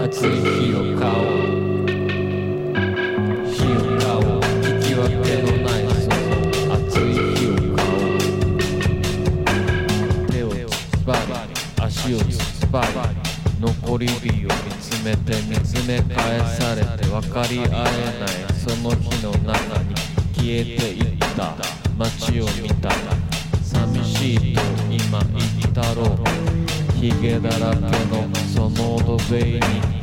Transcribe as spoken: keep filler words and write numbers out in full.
熱い日を買おう日を買おう引き分けのないその熱い日を買おう手をつつばり足をつつばり残り火を見つめて見つめ返されて分かり合えないその日の中に消えていった街を見た寂しいと今言ったろうヒゲだらけのその土塀に